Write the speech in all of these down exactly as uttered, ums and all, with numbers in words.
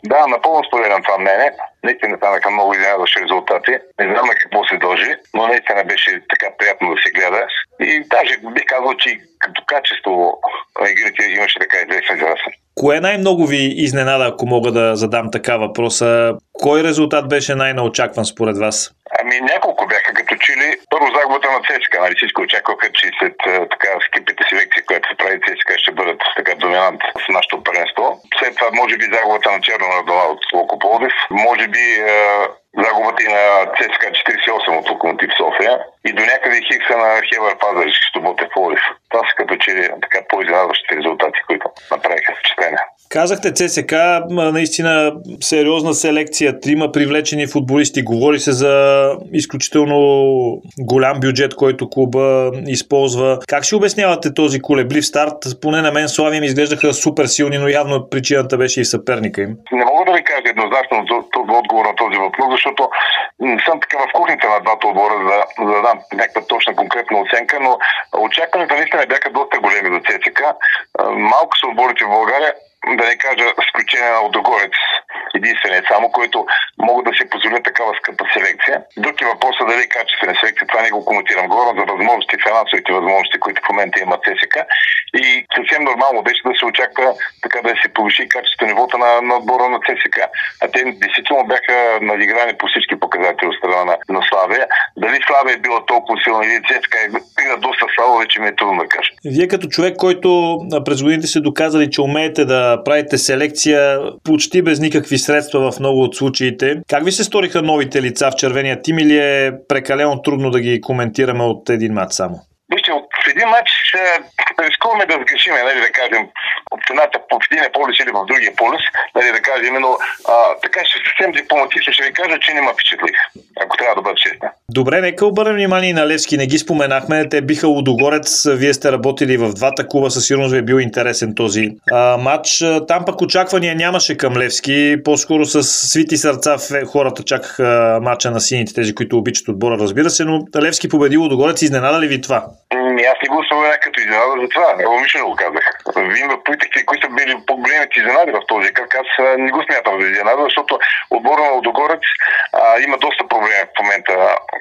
Да, напълно споделям това мнение. Наистина станаха много изненадващи резултати. Не знам на какво се дължи, но наистина беше така приятно да се гледа. И даже бих казал, че като качество на игрите имаше така известен израстване. Кое най-много ви изненада, ако мога да задам така въпроса? Кой резултат беше най-неочакван според вас? Ами няколко бяха, като че ли първо загубата на ЦСКА. Нали, всички очакваха, че след така скъпите селекции, която се прави, ЦСКА ще бъдат така доминант в нашото първенство. След това може би загубата на Черно Радова от Локо Пловдив, може би е, загубата и на ЦСКА четиридесет и осем от Локомотив София и до някъде Хикса на Хевър Пазарджик, като Ботев Пловдив. Това са като че ли така по-изненадващите резултати, които направиха впечатление. Казахте ЦСКА, наистина сериозна селекция, трима привлечени футболисти, говори се за изключително голям бюджет, който клуба използва. Как си обяснявате този колеблив старт? Поне на мен Славия ми изглеждаха супер силни, но явно причината беше и съперника им. Не мога да ви кажа еднозначно отговор на този въпрос, защото съм така в кухните на двата отбора, за да дам някаква точна конкретна оценка, но очакването наистина бяха доста големи за ЦСКА. Малко са отборите в България, да не кажа изключение на Лудогорец, единственият само, който могат да си позволят такава скъпа селекция. Друг е въпросът дали е качествена селекция, това не го коментирам. Говоря за възможности, финансовите възможности, които в момента има ЦСКА. И съвсем нормално беше да се очаква така да се повиши качеството нивото на, на отбора на ЦСКА. А те действително бяха надиграни по всички показатели от страна на, на Славия. Дали Славия е била толкова силна или ЦСКА е била доста слабо, вече ми е трудно да кажа. Вие като човек, който през годините се доказали, че умеете да правите селекция почти без никакви средства в много от случаите. Как ви се сториха новите лица в червения тим или е прекалено трудно да ги коментираме от един матч само? Вижте, в един матч рискуваме да сгрешим, нали, да кажем, общината в един полюс или в другия полюс, нали, да кажем, но а, така ще съвсем дипломатично ще ви кажа, че не ме впечатлих, ако трябва да бъда честна. Добре, нека обърнем внимание на Левски, не ги споменахме, те биха Лудогорец, вие сте работили в двата клуба, със сигурност ви е бил интересен този а, матч. Там пък очаквания нямаше към Левски, по-скоро с свити сърца хората чакаха матча на сините, тези, които обичат отбора, разбира се, но Левски победи Лудогорец, изненада ли ви това? Аз не го споменах като изненада за това. Умишлено го казах. Вие ме попитахте кои са били по-големите изненади в този кръг. Аз не го смятам за изненада, защото отбора на Лудогорец а, има доста проблеми в момента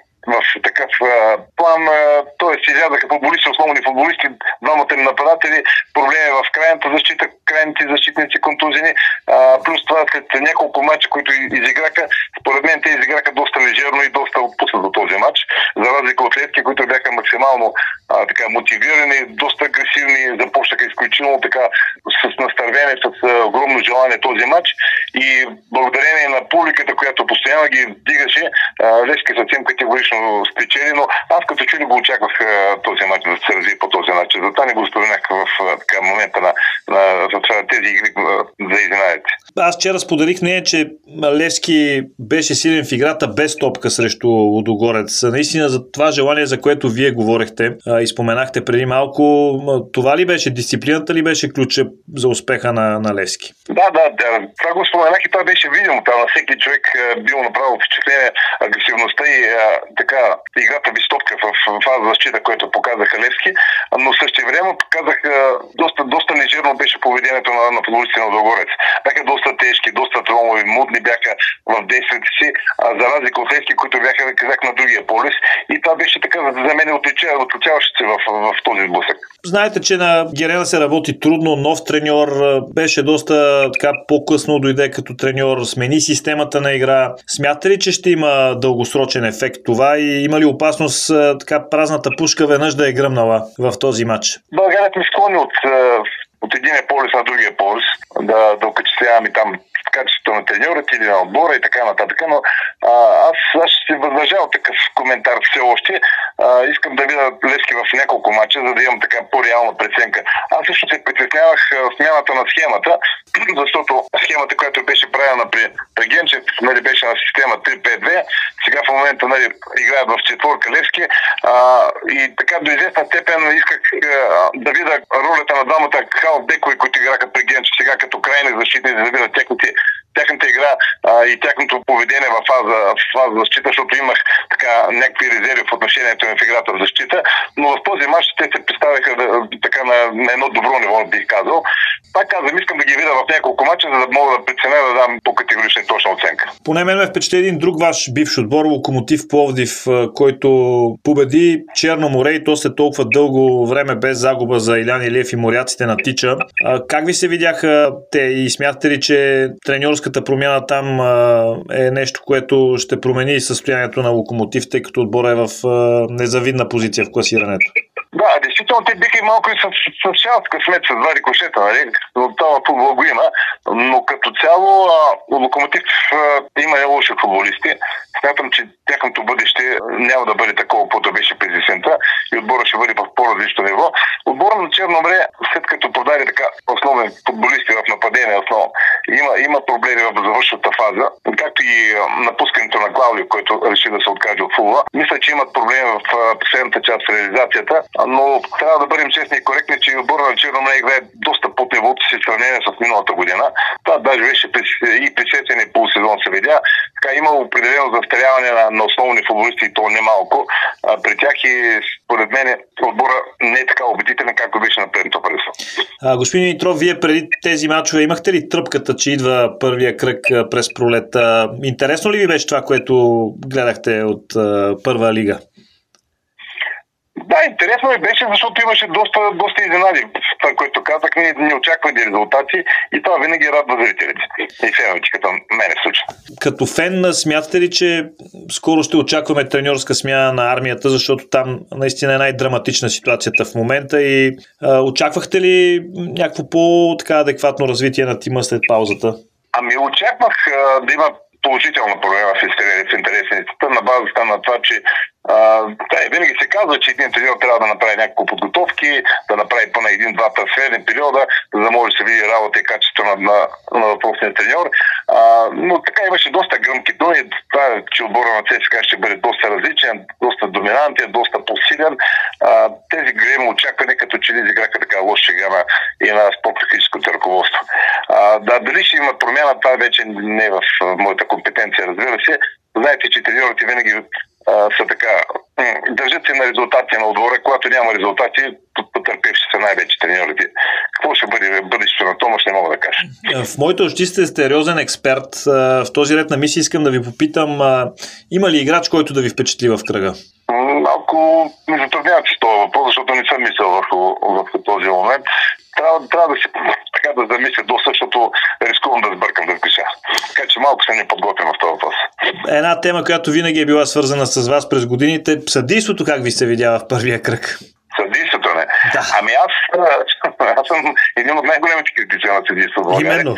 в такъв а, план. Т.е. излязаха футболисти, основни футболисти, двамата им нападатели, проблеми в крайната защита, крайните защитници контузини, а, плюс това след няколко мача, които изиграха, според мен те изиграха доста лежерно и доста отпуснато този матч, за разлика от Левски, които бяха максимално а, така мотивирани, доста агресивни, започнаха изключително така с настървение, с а, огромно желание този матч и благодарение на публиката, която постоянно ги вдигаше, Левски съвсем категорично спечели, но аз като че ли го очаквах този матч да се развие по този начин. Затова не го споменах в така, момента на, на, на тези игри за изненадите. Аз вчера споделих нея, че Левски беше силен в играта без топка срещу Лудогорец. Наистина за това желание, за което вие говорехте и споменахте преди малко, това ли беше? Дисциплината ли беше ключа за успеха на, на Левски? Да, да, да. Това го споменах и това беше видимо. Там на всеки човек бил направил впечатление агресивността и така играта без топка в фаза защита, което показаха Левски, но същевременно показаха доста, доста нежирно беше поведението на, на футболистите на Лудогорец. Бяха доста тежки, доста тромови, мудни бяха в действията си, а за разлика от Левски, които бяха, казах, на другия полюс. И това беше така за мен отличаващо се в, в, в този сблъсък. Знаете, че на Герена се работи трудно, нов треньор, беше доста така по-късно дойде като треньор, смени системата на игра. Смятате ли, че ще има дългосрочен ефект това и има ли опасност така празната пушка веднъж да е гръмнала в този матч? България ми склони от, от единия полюс на другия полюс да, да окачествяваме там качеството на треньорите или на отбора и така нататък, но а, аз, аз ще се въздържал такъв коментар все още. А, искам да видя Левски в няколко мача, за да имам така по-реална преценка. Аз също се притеснявах смяната на схемата, защото схемата, която беше правена при, при Генчев, нали, беше на система три пет две, сега в момента, нали, играят в четворка Левски а, и така до известна степен исках а, да видя ролята на двамата халфбекови, които играха при Генчев сега като крайни защитници, да видя техните тяхната игра, а, и тяхното поведение в фаза, в фаза защита, защото имах така някакви резерви в отношението им в играта в защита, но в този мач те се представиха да, така на, на едно добро ниво, бих казал. Пак казвам, искам да ги видя в няколко мача, за да мога да преценя да дам по-категорична и точна оценка. Поне мен ме впечатли един друг ваш бивш отбор, Локомотив Пловдив, който победи Черно море и то след толкова дълго време без загуба за Илян Илиев и моряците на Тича. Как ви се видяха те и смятате ли, че треньорската промяна там е нещо, което ще промени състоянието на Локомотив, тъй като отбора е в незавидна позиция в класирането? Да, действително те биха и малко и с, с шанс късмет, с два рикошета, нали? Но това футбол го има. Но като цяло Локомотив има и лоши футболисти. Смятам, че тяхното бъдеще няма да бъде такова, каквото беше през есента и отбора ще бъде в по-различно ниво. Отбора на Черно море, след като продаде така основни футболисти в нападение, основно, има, има проблеми в завършвата фаза, както и напускането на Клаудио, който реши да се откаже от футбола. Мисля, че имат проблеми в последната част в реализацията, но трябва да бъдем честни и коректни, че отбора на Черно море играе доста под нивото си в сравнение с миналата година. Това даже беше и при сетен полусезон се видя. Така има определено застаряване на, на основни футболисти и то немалко. А, при тях и според мен отбора не е така убедителен, както беше на предното предство. Господин Димитров, вие преди тези мачове имахте ли тръпката, че идва първия кръг през пролета? Интересно ли ви беше това, което гледахте от а, първа лига? Да, интересно ми беше, защото имаше доста, доста изненади. Това, което казах, ние не очаквали резултати и това винаги радва зрителите. И феновете, като мене в случай. Като фен, смятате ли, че скоро ще очакваме треньорска смяна на армията, защото там наистина е най-драматична ситуацията в момента и а, очаквахте ли някакво по-адекватно развитие на тима след паузата? Ами очаквах а, да има положителна промяна в интересите на базата на това, че а, да, винаги се казва, че един треньор трябва да направи няколко подготовки, да направи поне един-два трансферни периода, за да може да се види работа и качество на, на, на въпросния треньор. А, но така имаше доста гръмки думи. Това, че отбора на ЦСКА ще бъде доста различен, доста доминантен, доста по-силен. А, тези големи очаквания като че ли изиграха така лоша игра на, и на спортно-техническото ръководство. А, да, дали ще има промяна, това вече не е в моята компетенция, разбира се. Знаете, че треньорите винаги а, са така, държат се на резултати на отбора. Когато няма резултати, потърпевши са най-вече треньорите. Какво ще бъде бъдещето на Томаш, не мога да кажа. В моите очи сте сериозен експерт. В този ред на мисии искам да ви попитам, има ли играч, който да ви впечатли в кръга? Малко ми затрудняват с този въпрос, защото не съм мислил върху, върху този момент. Трябва, трябва да се така да замисля доста, защото рискувам да сбъркам да впиша. Така че малко се не подготвям в този въпрос. Една тема, която винаги е била свързана с вас през годините, съдийството как ви се видя в първия кръг? Съдийството не. Да. Ами аз, аз съм един от най-големите критици на съдийството. Именно.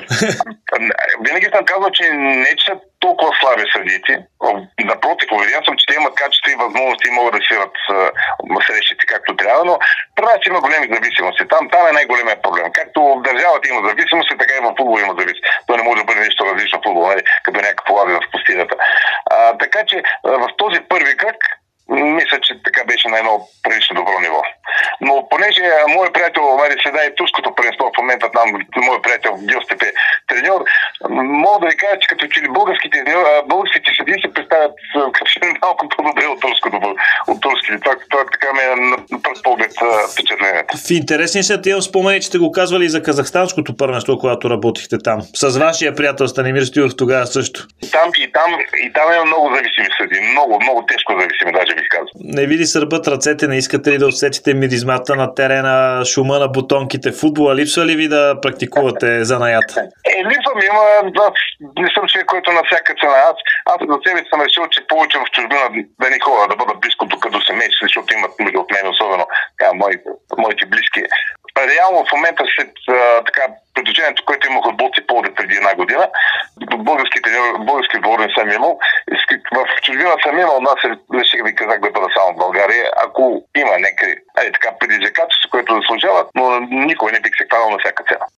Винаги съм казал, че не че са толкова слаби съдиите. Напротив, уверен съм, че те имат качества и възможности и могат да свират срещите както трябва, но при нас има големи зависимости. Там, там е най-големият проблем. Както в държавата има зависимости, така и в футбол има зависимости. То не може да бъде нещо различно в футбол, като някакво лави в пустинята. А, така че в този първи кръг мисля, че така беше на едно прилично добро ниво. Но понеже моят приятел Мари Седа и турското първенство в момента там, моят приятел Гилстеп е треньор, мога да ви кажа, че като че ли българските, българските съдии се представят като че ли малко по-добре от турското, от турските. Това, това така ме е на пръв поглед впечатлението. В интересни са тия спомени, че сте го казвали и за казахстанското първенство, когато работихте там. С вашия приятел Станимир Стоилов тогава също. И там, и там, и там има много зависими съдии. Много, много тежко зависими, даже бих казал. Не ви ли сърбат ръцете, не искате ли да усетите миризмата на терена, шума на бутонките, футбола? Липсва ли ви да практикувате занаята? Е, липсва ми, има, да, не съм човек, който на всяка цена. Аз, аз за себе съм решил, че повече в чужбина да не ходя, да бъда близко тук до семейство, защото имат нужда от мен, особено така, мои, моите близки. Реално в момента след а, така предложението, което имах от Боци Пловдив преди една година, българските, български отбор не съм имал. В чужбина съм имал, нас реших ви казах да бъда само в България. Ако има някакви така предизвикателства, което заслужават, но никой не бих се хванал на всяка цена.